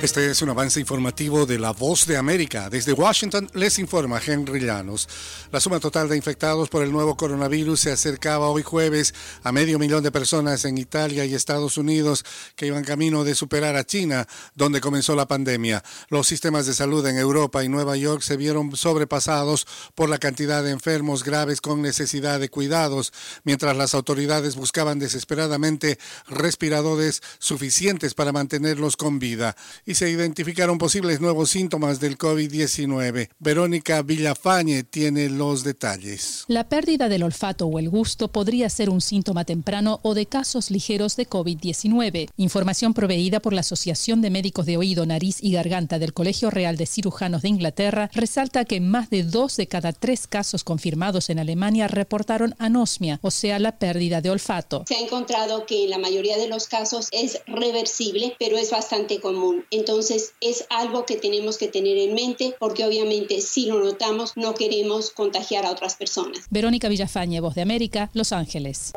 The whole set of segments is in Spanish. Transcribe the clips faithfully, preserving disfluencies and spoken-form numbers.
Este es un avance informativo de La Voz de América. Desde Washington les informa Henry Llanos. La suma total de infectados por el nuevo coronavirus se acercaba hoy jueves a medio millón de personas en Italia y Estados Unidos, que iban camino de superar a China, donde comenzó la pandemia. Los sistemas de salud en Europa y Nueva York se vieron sobrepasados por la cantidad de enfermos graves con necesidad de cuidados, mientras las autoridades buscaban desesperadamente respiradores suficientes para mantenerlos con vida. Y se identificaron posibles nuevos síntomas del COVID diecinueve. Verónica Villafañe tiene los detalles. La pérdida del olfato o el gusto podría ser un síntoma temprano o de casos ligeros de COVID diecinueve. Información proveída por la Asociación de Médicos de Oído, Nariz y Garganta del Colegio Real de Cirujanos de Inglaterra resalta que más de dos de cada tres casos confirmados en Alemania reportaron anosmia, o sea, la pérdida de olfato. Se ha encontrado que en la mayoría de los casos es reversible, pero es bastante común. Entonces es algo que tenemos que tener en mente porque obviamente si lo notamos no queremos contagiar a otras personas. Verónica Villafañe, Voz de América, Los Ángeles.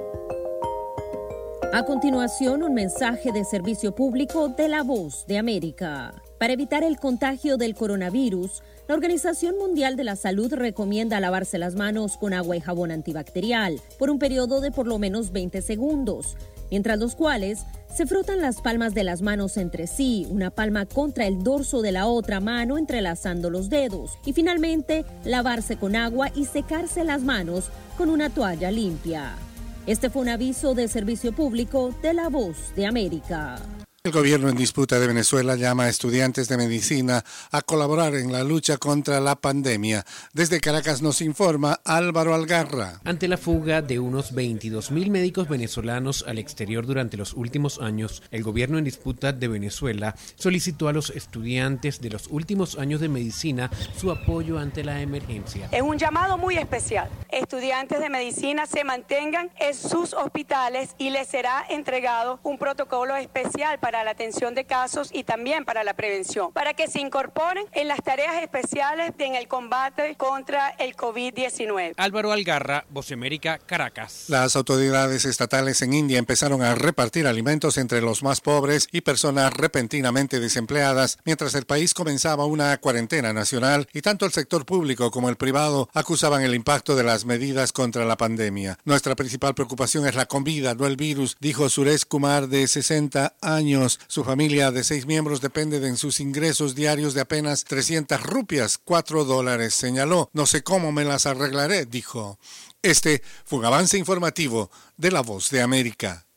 A continuación, un mensaje de servicio público de La Voz de América. Para evitar el contagio del coronavirus, la Organización Mundial de la Salud recomienda lavarse las manos con agua y jabón antibacterial por un periodo de por lo menos veinte segundos, mientras los cuales se frotan las palmas de las manos entre sí, una palma contra el dorso de la otra mano entrelazando los dedos, y finalmente lavarse con agua y secarse las manos con una toalla limpia. Este fue un aviso de servicio público de La Voz de América. El gobierno en disputa de Venezuela llama a estudiantes de medicina a colaborar en la lucha contra la pandemia. Desde Caracas nos informa Álvaro Algarra. Ante la fuga de unos veintidós mil médicos venezolanos al exterior durante los últimos años, el gobierno en disputa de Venezuela solicitó a los estudiantes de los últimos años de medicina su apoyo ante la emergencia. Es un llamado muy especial. Estudiantes de medicina se mantengan en sus hospitales y les será entregado un protocolo especial para para la atención de casos y también para la prevención, para que se incorporen en las tareas especiales en el combate contra el COVID diecinueve. Álvaro Algarra, Voz América, Caracas. Las autoridades estatales en India empezaron a repartir alimentos entre los más pobres y personas repentinamente desempleadas, mientras el país comenzaba una cuarentena nacional y tanto el sector público como el privado acusaban el impacto de las medidas contra la pandemia. Nuestra principal preocupación es la comida, no el virus, dijo Suresh Kumar, de sesenta años. Su familia de seis miembros depende de sus ingresos diarios de apenas trescientas rupias, cuatro dólares, señaló. No sé cómo me las arreglaré, dijo. Este fue un avance informativo de La Voz de América.